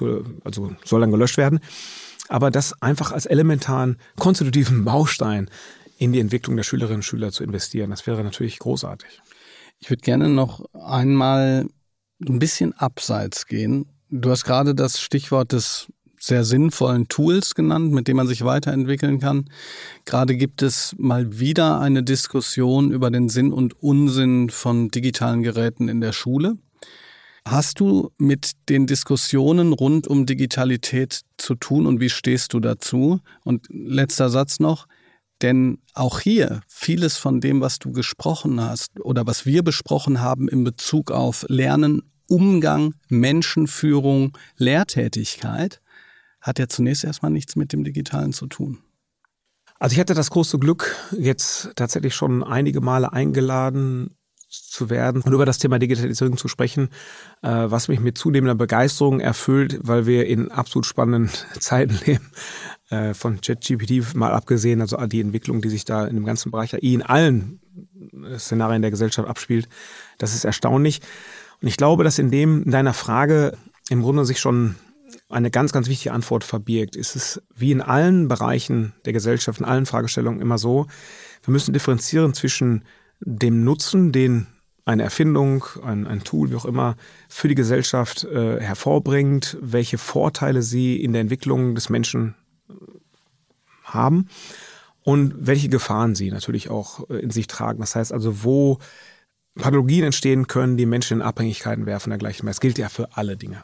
soll dann gelöscht werden. Aber das einfach als elementaren, konstitutiven Baustein in die Entwicklung der Schülerinnen und Schüler zu investieren, das wäre natürlich großartig. Ich würde gerne noch einmal ein bisschen abseits gehen. Du hast gerade das Stichwort des sehr sinnvollen Tools genannt, mit dem man sich weiterentwickeln kann. Gerade gibt es mal wieder eine Diskussion über den Sinn und Unsinn von digitalen Geräten in der Schule. Hast du mit den Diskussionen rund um Digitalität zu tun und wie stehst du dazu? Und letzter Satz noch, denn auch hier vieles von dem, was du gesprochen hast oder was wir besprochen haben in Bezug auf Lernen, Umgang, Menschenführung, Lehrtätigkeit, hat ja zunächst erstmal nichts mit dem Digitalen zu tun. Also ich hatte das große Glück, jetzt tatsächlich schon einige Male eingeladen zu werden und über das Thema Digitalisierung zu sprechen, was mich mit zunehmender Begeisterung erfüllt, weil wir in absolut spannenden Zeiten leben. Von ChatGPT mal abgesehen, also die Entwicklung, die sich da in dem ganzen Bereich AI in allen Szenarien der Gesellschaft abspielt, das ist erstaunlich. Und ich glaube, dass in deiner Frage im Grunde sich schon eine ganz, ganz wichtige Antwort verbirgt. Es ist wie in allen Bereichen der Gesellschaft, in allen Fragestellungen immer so, wir müssen differenzieren zwischen dem Nutzen, den eine Erfindung, ein Tool, wie auch immer, für die Gesellschaft hervorbringt, welche Vorteile sie in der Entwicklung des Menschen haben und welche Gefahren sie natürlich auch in sich tragen. Das heißt also, wo Pathologien entstehen können, die Menschen in Abhängigkeiten werfen, dergleichen mehr. Das gilt ja für alle Dinge.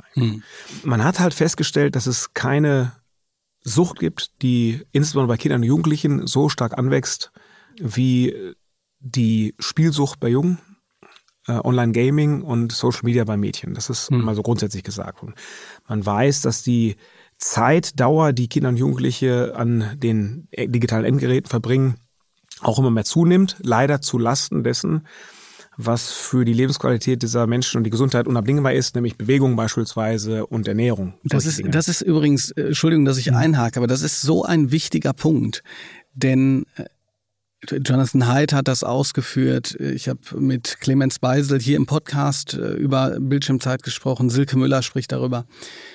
Man hat halt festgestellt, dass es keine Sucht gibt, die insbesondere bei Kindern und Jugendlichen so stark anwächst wie die Spielsucht bei Jungen, Online-Gaming und Social Media bei Mädchen. Das ist mal so grundsätzlich gesagt. Und man weiß, dass die Zeitdauer, die Kinder und Jugendliche an den digitalen Endgeräten verbringen, auch immer mehr zunimmt, leider zu Lasten dessen, was für die Lebensqualität dieser Menschen und die Gesundheit unabdingbar ist, nämlich Bewegung beispielsweise und Ernährung. Das ist übrigens, Entschuldigung, dass ich einhake, aber das ist so ein wichtiger Punkt, denn Jonathan Haidt hat das ausgeführt. Ich habe mit Clemens Beisel hier im Podcast über Bildschirmzeit gesprochen. Silke Müller spricht darüber,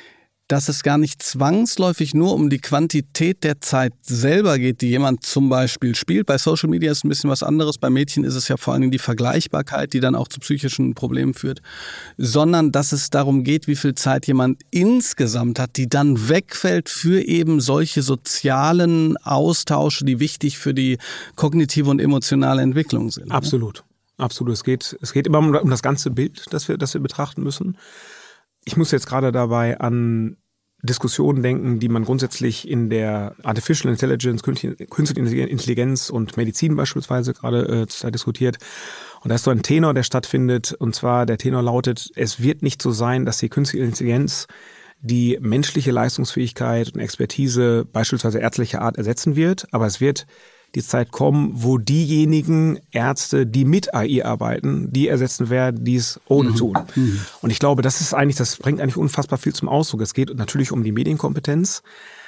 dass es gar nicht zwangsläufig nur um die Quantität der Zeit selber geht, die jemand zum Beispiel spielt. Bei Social Media ist ein bisschen was anderes. Bei Mädchen ist es ja vor allen Dingen die Vergleichbarkeit, die dann auch zu psychischen Problemen führt. Sondern, dass es darum geht, wie viel Zeit jemand insgesamt hat, die dann wegfällt für eben solche sozialen Austausche, die wichtig für die kognitive und emotionale Entwicklung sind. Absolut. Absolut. Es geht immer um das ganze Bild, das wir betrachten müssen. Ich muss jetzt gerade dabei an Diskussionen denken, die man grundsätzlich in der Artificial Intelligence, Künstliche Intelligenz und Medizin beispielsweise gerade diskutiert. Und da ist so ein Tenor, der stattfindet. Und zwar der Tenor lautet, es wird nicht so sein, dass die künstliche Intelligenz die menschliche Leistungsfähigkeit und Expertise beispielsweise ärztlicher Art ersetzen wird. Aber es wird die Zeit kommen, wo diejenigen Ärzte, die mit AI arbeiten, die ersetzen werden, die es ohne tun. Und ich glaube, das bringt eigentlich unfassbar viel zum Ausdruck. Es geht natürlich um die Medienkompetenz,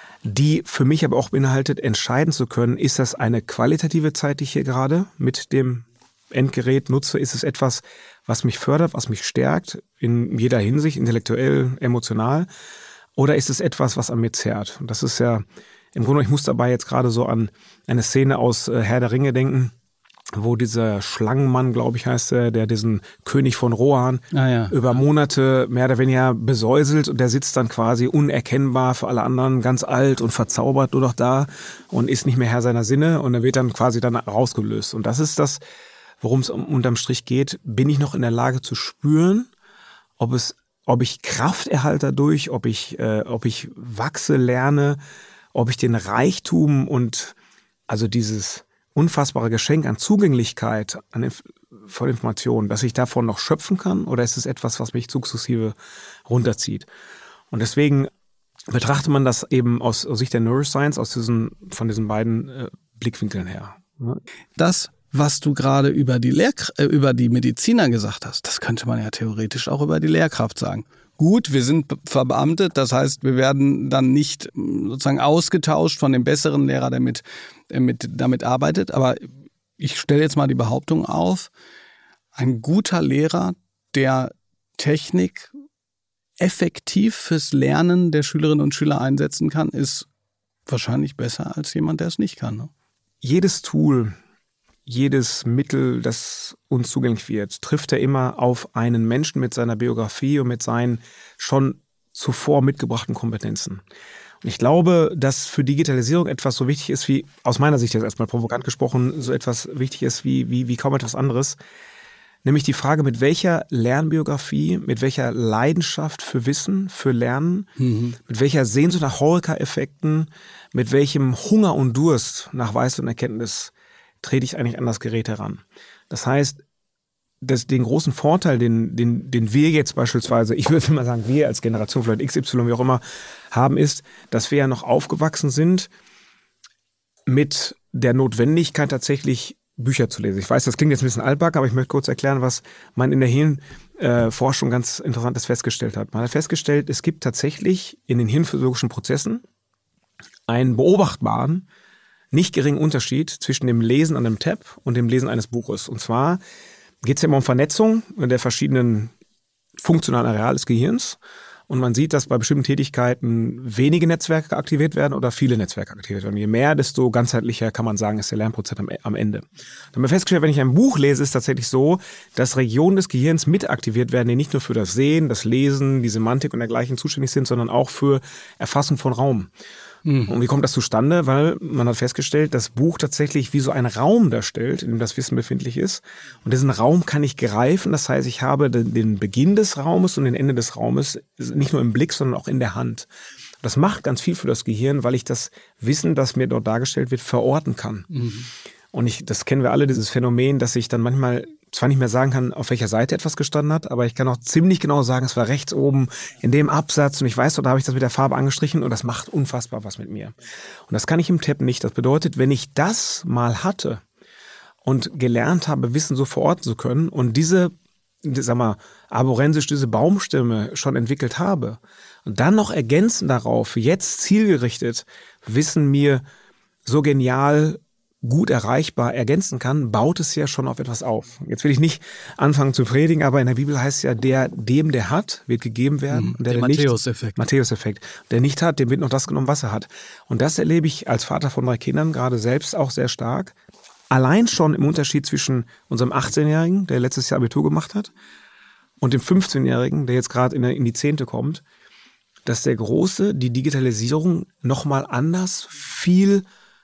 die für mich aber auch beinhaltet, entscheiden zu können, ist das eine qualitative Zeit, die ich hier gerade mit dem Endgerät nutze? Ist es etwas, was mich fördert, was mich stärkt, in jeder Hinsicht, intellektuell, emotional? Oder ist es etwas, was an mir zerrt? Und das ist ja im Grunde, ich muss dabei jetzt gerade so an eine Szene aus Herr der Ringe denken, wo dieser Schlangenmann, glaube ich, heißt der diesen König von Rohan über Monate mehr oder weniger besäuselt und der sitzt dann quasi unerkennbar für alle anderen, ganz alt und verzaubert nur noch da und ist nicht mehr Herr seiner Sinne und er wird dann quasi rausgelöst. Und das ist das, worum es unterm Strich geht. Bin ich noch in der Lage zu spüren, ob ich Kraft erhalte dadurch, ob ich wachse, lerne, ob ich den Reichtum und also dieses unfassbare Geschenk an Zugänglichkeit von Informationen, dass ich davon noch schöpfen kann, oder ist es etwas, was mich sukzessive runterzieht? Und deswegen betrachtet man das eben aus Sicht der Neuroscience, von diesen beiden Blickwinkeln her. Das, was du gerade über die Mediziner gesagt hast, das könnte man ja theoretisch auch über die Lehrkraft sagen. Gut, wir sind verbeamtet, das heißt, wir werden dann nicht sozusagen ausgetauscht von dem besseren Lehrer, der damit arbeitet. Aber ich stelle jetzt mal die Behauptung auf, ein guter Lehrer, der Technik effektiv fürs Lernen der Schülerinnen und Schüler einsetzen kann, ist wahrscheinlich besser als jemand, der es nicht kann. Ne? Jedes Tool, jedes Mittel, das uns zugänglich wird, trifft er immer auf einen Menschen mit seiner Biografie und mit seinen schon zuvor mitgebrachten Kompetenzen. Und ich glaube, dass für Digitalisierung etwas so wichtig ist wie, aus meiner Sicht jetzt erstmal provokant gesprochen, so etwas wichtig ist wie kaum etwas anderes. Nämlich die Frage, mit welcher Lernbiografie, mit welcher Leidenschaft für Wissen, für Lernen, mit welcher Sehnsucht nach Heureka-Effekten, mit welchem Hunger und Durst nach Weisheit und Erkenntnis trete ich eigentlich an das Gerät heran. Das heißt, den großen Vorteil, den wir jetzt beispielsweise, ich würde mal sagen, wir als Generation, vielleicht XY, wie auch immer, haben, ist, dass wir ja noch aufgewachsen sind mit der Notwendigkeit, tatsächlich Bücher zu lesen. Ich weiß, das klingt jetzt ein bisschen altbacken, aber ich möchte kurz erklären, was man in der Hirnforschung ganz Interessantes festgestellt hat. Man hat festgestellt, es gibt tatsächlich in den hirnphysiologischen Prozessen einen beobachtbaren, nicht geringen Unterschied zwischen dem Lesen an einem Tab und dem Lesen eines Buches. Und zwar geht es ja immer um Vernetzung der verschiedenen funktionalen Areale des Gehirns. Und man sieht, dass bei bestimmten Tätigkeiten wenige Netzwerke aktiviert werden oder viele Netzwerke aktiviert werden. Je mehr, desto ganzheitlicher kann man sagen, ist der Lernprozess am Ende. Dann haben wir festgestellt, wenn ich ein Buch lese, ist es tatsächlich so, dass Regionen des Gehirns mit aktiviert werden, die nicht nur für das Sehen, das Lesen, die Semantik und dergleichen zuständig sind, sondern auch für Erfassung von Raum. Und wie kommt das zustande? Weil man hat festgestellt, das Buch tatsächlich wie so ein Raum darstellt, in dem das Wissen befindlich ist. Und diesen Raum kann ich greifen. Das heißt, ich habe den Beginn des Raumes und den Ende des Raumes nicht nur im Blick, sondern auch in der Hand. Das macht ganz viel für das Gehirn, weil ich das Wissen, das mir dort dargestellt wird, verorten kann. Und das kennen wir alle, dieses Phänomen, dass ich dann manchmal zwar nicht mehr sagen kann, auf welcher Seite etwas gestanden hat, aber ich kann auch ziemlich genau sagen, es war rechts oben in dem Absatz und ich weiß, da habe ich das mit der Farbe angestrichen und das macht unfassbar was mit mir. Und das kann ich im Tab nicht. Das bedeutet, wenn ich das mal hatte und gelernt habe, Wissen so verorten zu können und diese Baumstimme schon entwickelt habe und dann noch ergänzen darauf, jetzt zielgerichtet Wissen mir so genial gut erreichbar ergänzen kann, baut es ja schon auf etwas auf. Jetzt will ich nicht anfangen zu predigen, aber in der Bibel heißt es ja, der hat, wird gegeben werden. Und der Matthäus-Effekt. Matthäus-Effekt. Der nicht hat, dem wird noch das genommen, was er hat. Und das erlebe ich als Vater von 3 Kindern gerade selbst auch sehr stark. Allein schon im Unterschied zwischen unserem 18-Jährigen, der letztes Jahr Abitur gemacht hat, und dem 15-Jährigen, der jetzt gerade in die 10. kommt, dass der Große die Digitalisierung nochmal anders viel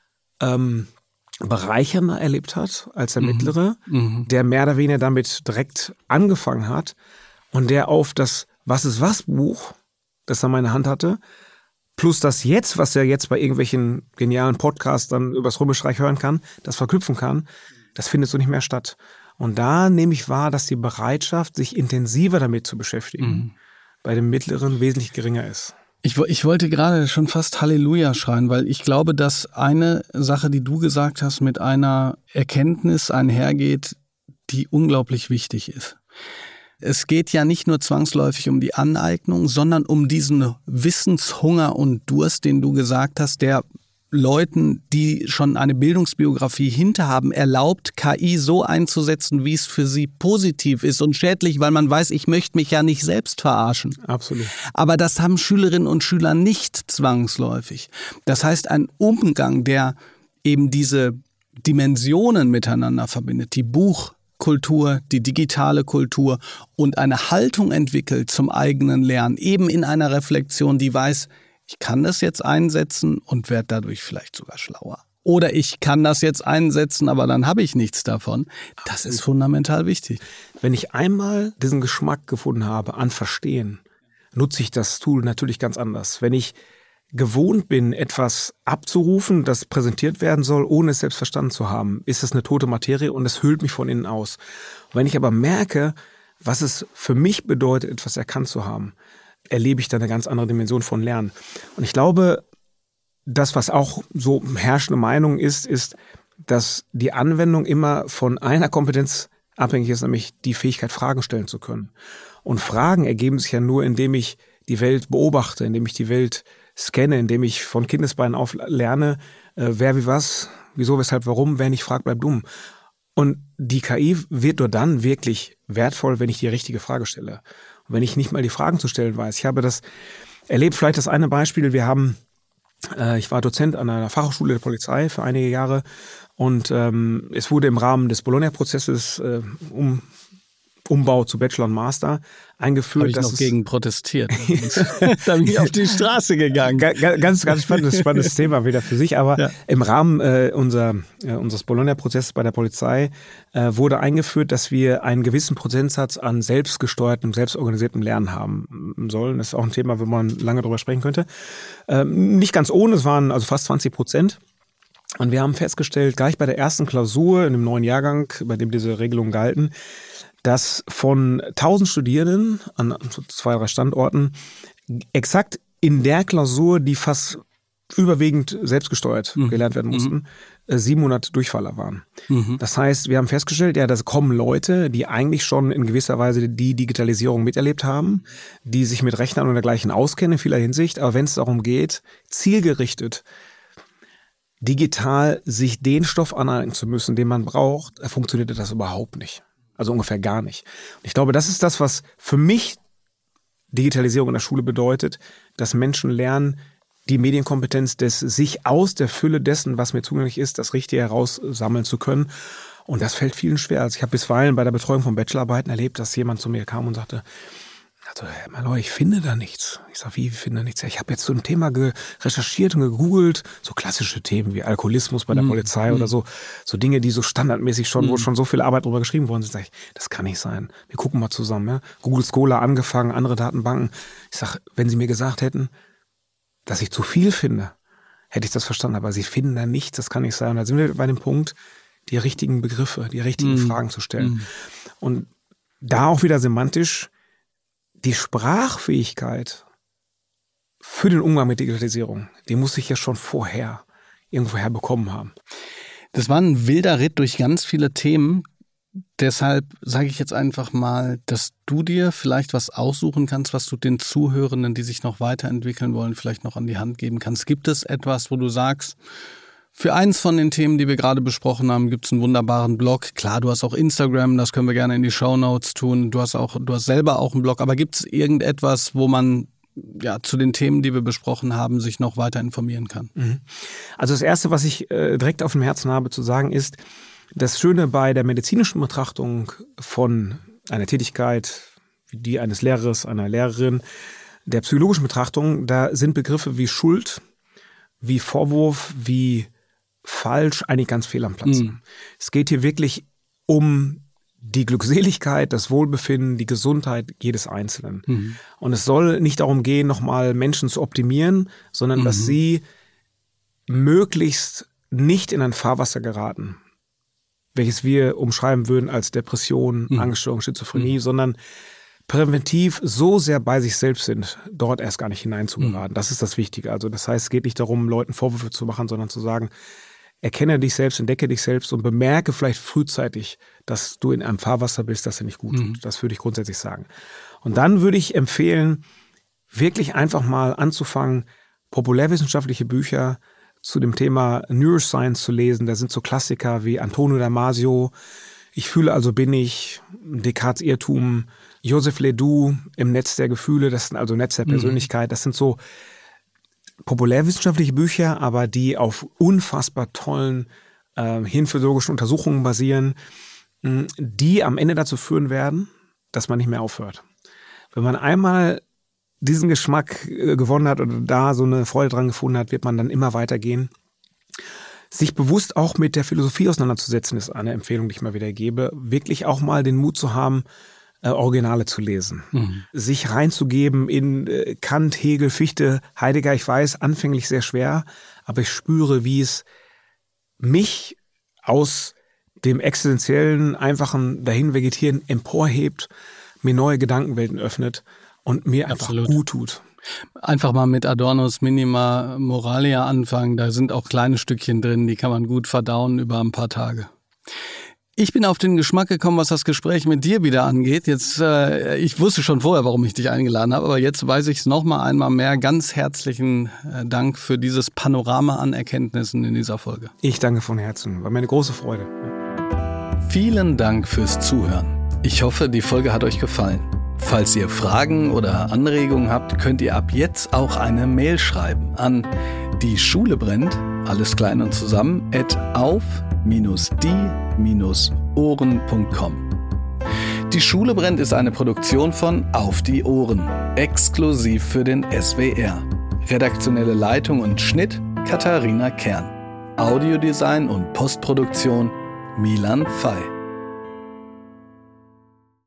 bereichernder erlebt hat als der Mittlere, der mehr oder weniger damit direkt angefangen hat und der auf das Was-ist-was-Buch, das er in meiner Hand hatte, plus das Jetzt, was er jetzt bei irgendwelchen genialen Podcasts dann übers Römische Reich hören kann, das verknüpfen kann, das findet so nicht mehr statt. Und da nehme ich wahr, dass die Bereitschaft, sich intensiver damit zu beschäftigen, bei dem Mittleren wesentlich geringer ist. Ich wollte gerade schon fast Halleluja schreien, weil ich glaube, dass eine Sache, die du gesagt hast, mit einer Erkenntnis einhergeht, die unglaublich wichtig ist. Es geht ja nicht nur zwangsläufig um die Aneignung, sondern um diesen Wissenshunger und Durst, den du gesagt hast, der Leuten, die schon eine Bildungsbiografie hinter haben, erlaubt, KI so einzusetzen, wie es für sie positiv ist und schädlich, weil man weiß, ich möchte mich ja nicht selbst verarschen. Absolut. Aber das haben Schülerinnen und Schüler nicht zwangsläufig. Das heißt, ein Umgang, der eben diese Dimensionen miteinander verbindet, die Buchkultur, die digitale Kultur und eine Haltung entwickelt zum eigenen Lernen, eben in einer Reflexion, die weiß, ich kann das jetzt einsetzen und werde dadurch vielleicht sogar schlauer. Oder ich kann das jetzt einsetzen, aber dann habe ich nichts davon. Das ist fundamental wichtig. Wenn ich einmal diesen Geschmack gefunden habe an Verstehen, nutze ich das Tool natürlich ganz anders. Wenn ich gewohnt bin, etwas abzurufen, das präsentiert werden soll, ohne es selbst verstanden zu haben, ist das eine tote Materie und es hüllt mich von innen aus. Und wenn ich aber merke, was es für mich bedeutet, etwas erkannt zu haben, erlebe ich da eine ganz andere Dimension von Lernen. Und ich glaube, das, was auch so herrschende Meinung ist, dass die Anwendung immer von einer Kompetenz abhängig ist, nämlich die Fähigkeit, Fragen stellen zu können. Und Fragen ergeben sich ja nur, indem ich die Welt beobachte, indem ich die Welt scanne, indem ich von Kindesbeinen auf lerne, wer wie was, wieso, weshalb, warum, wer nicht fragt, bleibt dumm. Und die KI wird nur dann wirklich wertvoll, wenn ich die richtige Frage stelle. Und wenn ich nicht mal die Fragen zu stellen weiß. Ich habe das erlebt, vielleicht das eine Beispiel, ich war Dozent an einer Fachhochschule der Polizei für einige Jahre und es wurde im Rahmen des Bologna-Prozesses Umbau zu Bachelor und Master eingeführt. Habe ich noch gegen protestiert. Da bin ich auf die Straße gegangen. Ganz spannendes Thema wieder für sich. Aber im Rahmen unseres Bologna-Prozesses bei der Polizei wurde eingeführt, dass wir einen gewissen Prozentsatz an selbstgesteuertem, selbstorganisiertem Lernen haben sollen. Das ist auch ein Thema, wo man lange drüber sprechen könnte. Nicht ganz ohne, es waren also fast 20%. Und wir haben festgestellt, gleich bei der ersten Klausur in dem neuen Jahrgang, bei dem diese Regelungen galten, dass von 1000 Studierenden an 2, 3 Standorten exakt in der Klausur, die fast überwiegend selbstgesteuert gelernt werden mussten, 700 Durchfaller waren. Das heißt, wir haben festgestellt, ja, da kommen Leute, die eigentlich schon in gewisser Weise die Digitalisierung miterlebt haben, die sich mit Rechnern und dergleichen auskennen in vieler Hinsicht, aber wenn es darum geht, zielgerichtet digital sich den Stoff aneignen zu müssen, den man braucht, funktionierte das überhaupt nicht. Also ungefähr gar nicht. Und ich glaube, das ist das, was für mich Digitalisierung in der Schule bedeutet, dass Menschen lernen, die Medienkompetenz des sich aus der Fülle dessen, was mir zugänglich ist, das Richtige heraussammeln zu können. Und das fällt vielen schwer. Also ich habe bisweilen bei der Betreuung von Bachelorarbeiten erlebt, dass jemand zu mir kam und sagte, sagte, mein Leute, ich finde da nichts. Ich sag, wie finde da nichts? Ja, ich habe jetzt so ein Thema recherchiert und gegoogelt, so klassische Themen wie Alkoholismus bei der Polizei oder so Dinge, die so standardmäßig schon, wo schon so viel Arbeit drüber geschrieben worden sind. Sag ich, das kann nicht sein. Wir gucken mal zusammen. Ja? Google Scholar angefangen, andere Datenbanken. Ich sag, wenn Sie mir gesagt hätten, dass ich zu viel finde, hätte ich das verstanden. Aber Sie finden da nichts, das kann nicht sein. Und da sind wir bei dem Punkt, die richtigen Begriffe, die richtigen Fragen zu stellen. Und da auch wieder semantisch, die Sprachfähigkeit für den Umgang mit Digitalisierung, die muss ich ja schon vorher irgendwoher bekommen haben. Das war ein wilder Ritt durch ganz viele Themen. Deshalb sage ich jetzt einfach mal, dass du dir vielleicht was aussuchen kannst, was du den Zuhörenden, die sich noch weiterentwickeln wollen, vielleicht noch an die Hand geben kannst. Gibt es etwas, wo du sagst, für eins von den Themen, die wir gerade besprochen haben, gibt es einen wunderbaren Blog. Klar, du hast auch Instagram, das können wir gerne in die Shownotes tun. Du hast selber auch einen Blog. Aber gibt es irgendetwas, wo man zu den Themen, die wir besprochen haben, sich noch weiter informieren kann? Also das Erste, was ich direkt auf dem Herzen habe zu sagen, ist, das Schöne bei der medizinischen Betrachtung von einer Tätigkeit wie die eines Lehrers, einer Lehrerin, der psychologischen Betrachtung, da sind Begriffe wie Schuld, wie Vorwurf, wie falsch eigentlich ganz fehl am Platz. Es geht hier wirklich um die Glückseligkeit, das Wohlbefinden, die Gesundheit jedes Einzelnen. Und es soll nicht darum gehen, nochmal Menschen zu optimieren, sondern dass sie möglichst nicht in ein Fahrwasser geraten, welches wir umschreiben würden als Depression, Angststörung, Schizophrenie, sondern präventiv so sehr bei sich selbst sind, dort erst gar nicht hineinzugeraten. Das ist das Wichtige. Also das heißt, es geht nicht darum, Leuten Vorwürfe zu machen, sondern zu sagen, erkenne dich selbst, entdecke dich selbst und bemerke vielleicht frühzeitig, dass du in einem Fahrwasser bist, das dir nicht gut tut. Das würde ich grundsätzlich sagen. Und dann würde ich empfehlen, wirklich einfach mal anzufangen, populärwissenschaftliche Bücher zu dem Thema Neuroscience zu lesen. Da sind so Klassiker wie Antonio Damasio, Ich fühle, also bin ich, Descartes Irrtum, Joseph Ledoux, Im Netz der Gefühle, das sind also Netz der Persönlichkeit, das sind so populärwissenschaftliche Bücher, aber die auf unfassbar tollen hirnphysiologischen Untersuchungen basieren, die am Ende dazu führen werden, dass man nicht mehr aufhört. Wenn man einmal diesen Geschmack gewonnen hat oder da so eine Freude dran gefunden hat, wird man dann immer weitergehen. Sich bewusst auch mit der Philosophie auseinanderzusetzen, ist eine Empfehlung, die ich mal wieder gebe. Wirklich auch mal den Mut zu haben, Originale zu lesen. Sich reinzugeben in Kant, Hegel, Fichte, Heidegger. Ich weiß, anfänglich sehr schwer, aber ich spüre, wie es mich aus dem existenziellen, einfachen Dahinvegetieren emporhebt, mir neue Gedankenwelten öffnet und mir einfach gut tut. Einfach mal mit Adornos Minima Moralia anfangen. Da sind auch kleine Stückchen drin, die kann man gut verdauen über ein paar Tage. Ich bin auf den Geschmack gekommen, was das Gespräch mit dir wieder angeht. Jetzt, ich wusste schon vorher, warum ich dich eingeladen habe, aber jetzt weiß ich es noch mal einmal mehr. Ganz herzlichen Dank für dieses Panorama an Erkenntnissen in dieser Folge. Ich danke von Herzen. War mir eine große Freude. Vielen Dank fürs Zuhören. Ich hoffe, die Folge hat euch gefallen. Falls ihr Fragen oder Anregungen habt, könnt ihr ab jetzt auch eine Mail schreiben an dieschulebrennt, alles klein und zusammen, @auf-die-ohren.com. Die Schule brennt ist eine Produktion von Auf die Ohren, exklusiv für den SWR. Redaktionelle Leitung und Schnitt Katharina Kern. Audiodesign und Postproduktion Milan Fey.